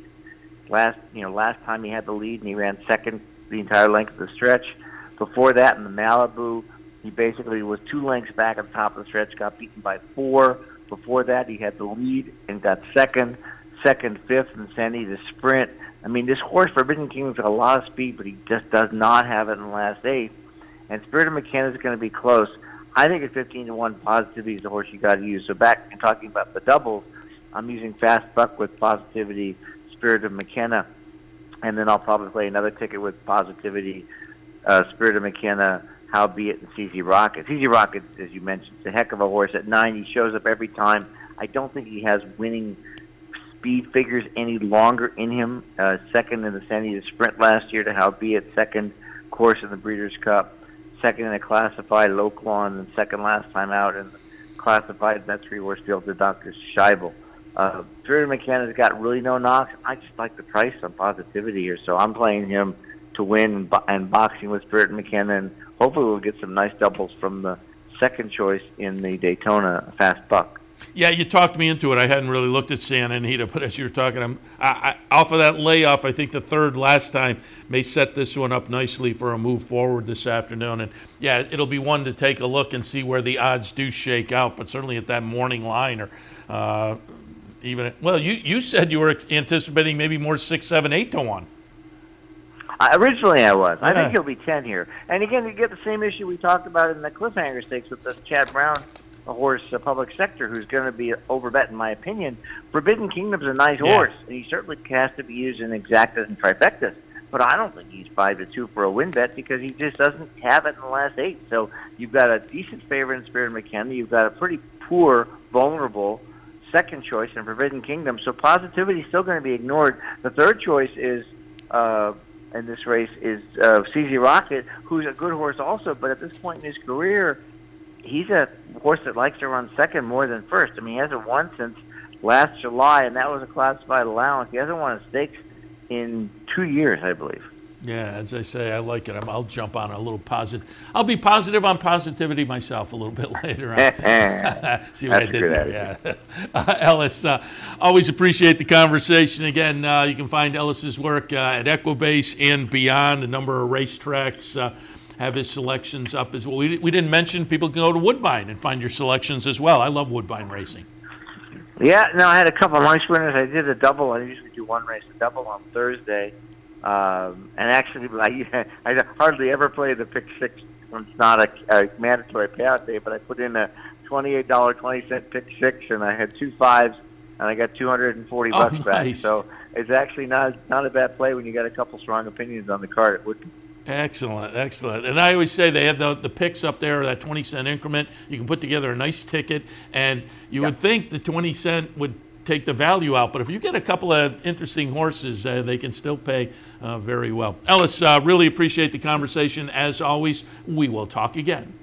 last time he had the lead and he ran second the entire length of the stretch. Before that, in the Malibu, he basically was 2 lengths back at the top of the stretch, got beaten by 4. Before that, he had the lead and got second, 5th, and Sandy the sprint. I mean, this horse, Forbidden Kingdom's got a lot of speed, but he just does not have it in the last 8. And Spirit of McKenna is going to be close. I think at 15 to 1, Positivity is the horse you got to use. So back and talking about the doubles, I'm using Fast Buck with Positivity, Spirit of McKenna, and then I'll probably play another ticket with Positivity, Spirit of McKenna, Howbeit, and CZ Rocket. CZ Rocket, as you mentioned, is a heck of a horse. At 9, he shows up every time. I don't think he has winning speed figures any longer in him. Second in the Sandy the Sprint last year to Howbeit, second course in the Breeders' Cup, second in a classified Loklon, and second last time out in the classified that 3-horse field to Dr. Scheibel. Spirit of McKenna's got really no knocks. I just like the price on Positivity here, so I'm playing him to win and boxing with Spirit of McKenna, and hopefully we'll get some nice doubles from the second choice in the Daytona Fast Buck. Yeah, you talked me into it. I hadn't really looked at Santa Anita, but as you were talking, off of that layoff, I think the third last time may set this one up nicely for a move forward this afternoon. And, yeah, it'll be one to take a look and see where the odds do shake out, but certainly at that morning line or even – well, you said you were anticipating maybe more 6, 7, 8 to 1. Originally I was. Yeah. I think he'll be 10 here. And, again, you get the same issue we talked about in the Cliffhanger Stakes with the Chad Brown horse, Public Sector, who's going to be overbet in my opinion. Forbidden Kingdom's a nice horse, and he certainly has to be used in exactas and trifectas. But I don't think he's 5 to 2 for a win bet because he just doesn't have it in the last 8. So you've got a decent favorite in Spirit of McKenna. You've got a pretty poor, vulnerable second choice in Forbidden Kingdom. So Positivity is still going to be ignored. The third choice is in this race is CZ Rocket, who's a good horse also, but at this point in his career, he's a horse that likes to run second more than first. I mean, he hasn't won since last July, and that was a classified allowance. He hasn't won a stakes in 2 years, I believe. Yeah, as I say, I like it. I'll jump on a little positive. I'll be positive on Positivity myself a little bit later on. See what I did there? Yeah. Ellis, always appreciate the conversation. Again, you can find Ellis's work at Equibase and beyond, a number of racetracks. Have his selections up as well. We didn't mention people can go to Woodbine and find your selections as well. I love Woodbine racing. Yeah, no, I had a couple of nice winners. I did a double. I usually do one race, a double on Thursday. And actually, I hardly ever play the pick six when it's not a mandatory payout day, but I put in a $28.20 pick six, and I had 2 5s and I got $240 nice. back. So it's actually not a bad play when you got a couple strong opinions on the card. It would. Excellent. And I always say they have the picks up there, that 20-cent increment. You can put together a nice ticket, and you would think the 20 cent would take the value out. But if you get a couple of interesting horses, they can still pay very well. Ellis, really appreciate the conversation. As always, we will talk again.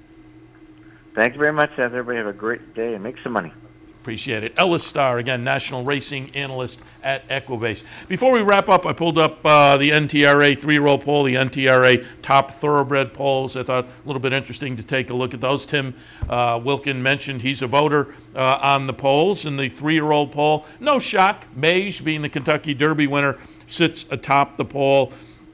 Thank you very much, Seth. Everybody have a great day and make some money. Appreciate it. Ellis Starr, again, National Racing Analyst at Equibase. Before we wrap up, I pulled up the NTRA 3-year-old poll, the NTRA top thoroughbred polls. I thought a little bit interesting to take a look at those. Tim Wilkin mentioned he's a voter on the polls. In the 3-year-old poll, no shock, Mage, being the Kentucky Derby winner, sits atop the poll.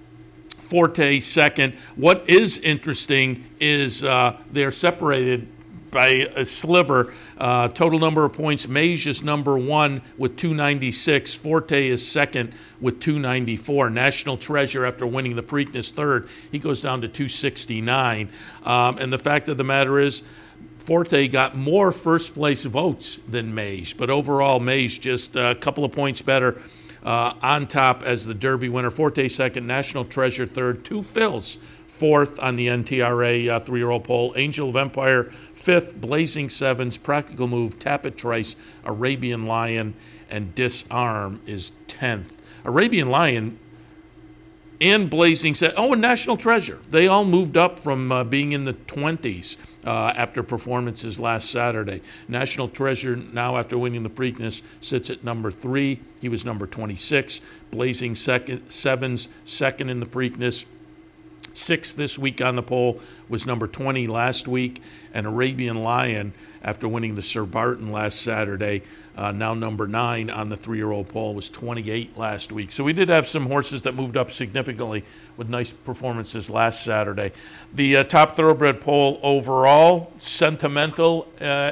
Forte second. What is interesting is they're separated by a sliver. Total number of points, Mage is number 1 with 296. Forte is second with 294. National Treasure, after winning the Preakness, third. He goes down to 269. And the fact of the matter is, Forte got more first-place votes than Mage. But overall, Mage just a couple of points better on top as the Derby winner. Forte second, National Treasure third. Two Phils fourth on the NTRA 3-year-old poll. Angel of Empire fifth, Blazing Sevens, Practical Move, Tap It Trice, Arabian Lion, and Disarm is 10th. Arabian Lion and Blazing Sevens, and National Treasure. They all moved up from being in the 20s after performances last Saturday. National Treasure, now after winning the Preakness, sits at number 3. He was number 26. Blazing Sevens, second in the Preakness. 6th this week on the poll, was number 20 last week. And Arabian Lion, after winning the Sir Barton last Saturday, now number 9 on the 3-year-old poll, was 28 last week. So we did have some horses that moved up significantly with nice performances last Saturday. The top thoroughbred poll overall, Sentimental,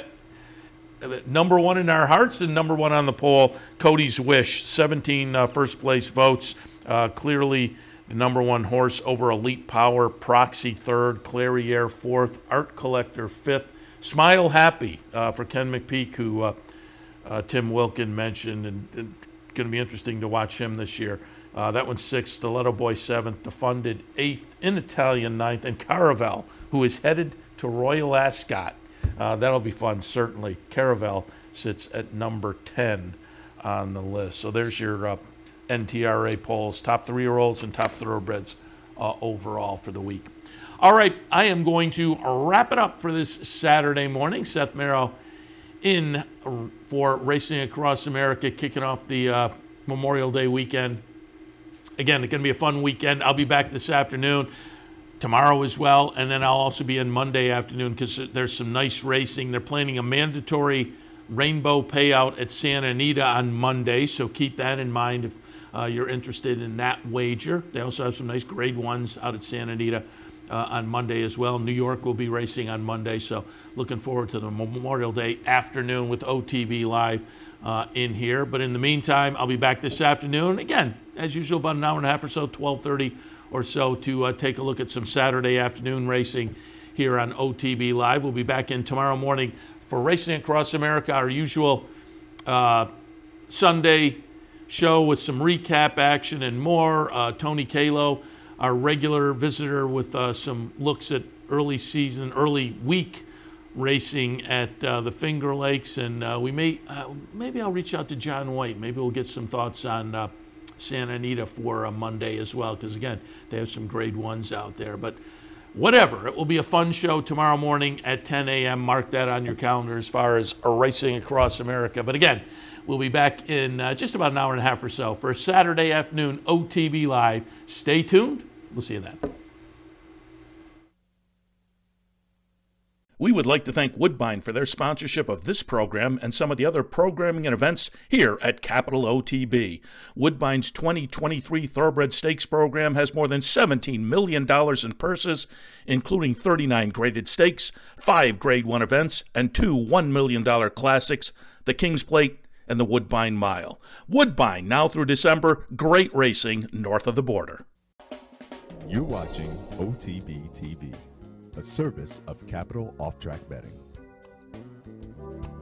number 1 in our hearts and number 1 on the poll, Cody's Wish, 17 first-place votes. Clearly the number 1 horse over Elite Power, Proxy third, Clariere fourth, Art Collector fifth, Smile Happy for Ken McPeak, who Tim Wilkin mentioned, and going to be interesting to watch him this year. That one's 6th, Stiletto Boy 7th, Defunded 8th, In Italian 9th, and Caravel, who is headed to Royal Ascot. That'll be fun, certainly. Caravel sits at number 10 on the list. So there's your NTRA polls, top 3-year-olds and top thoroughbreds overall for the week. All right, I am going to wrap it up for this Saturday morning. Seth Merrow in for Racing Across America, kicking off the Memorial Day weekend. Again, it's going to be a fun weekend. I'll be back this afternoon, tomorrow as well, and then I'll also be in Monday afternoon because there's some nice racing. They're planning a mandatory rainbow payout at Santa Anita on Monday, so keep that in mind if you're interested in that wager. They also have some nice grade 1s out at Santa Anita on Monday as well. New York will be racing on Monday, so looking forward to the Memorial Day afternoon with OTB Live in here. But in the meantime, I'll be back this afternoon, again, as usual, about an hour and a half or so, 12:30 or so, to take a look at some Saturday afternoon racing here on OTB Live. We'll be back in tomorrow morning for Racing Across America, our usual Sunday show with some recap action and more. Tony Kalo, our regular visitor, with some looks at early week racing at the Finger Lakes, and maybe I'll reach out to John White. Maybe we'll get some thoughts on Santa Anita for Monday as well, because again, they have some grade 1s out there. But whatever, it will be a fun show tomorrow morning at 10 a.m. Mark that on your calendar as far as Racing Across America. But again, we'll be back in just about an hour and a half or so for a Saturday afternoon OTB Live. Stay tuned. We'll see you then. We would like to thank Woodbine for their sponsorship of this program and some of the other programming and events here at Capital OTB. Woodbine's 2023 Thoroughbred Stakes program has more than $17 million in purses, including 39 graded stakes, 5 Grade 1 events, and 2 $1 million classics, the King's Plate and the Woodbine Mile. Woodbine, now through December, great racing north of the border. You're watching OTB TV, a service of Capital Off-Track Betting.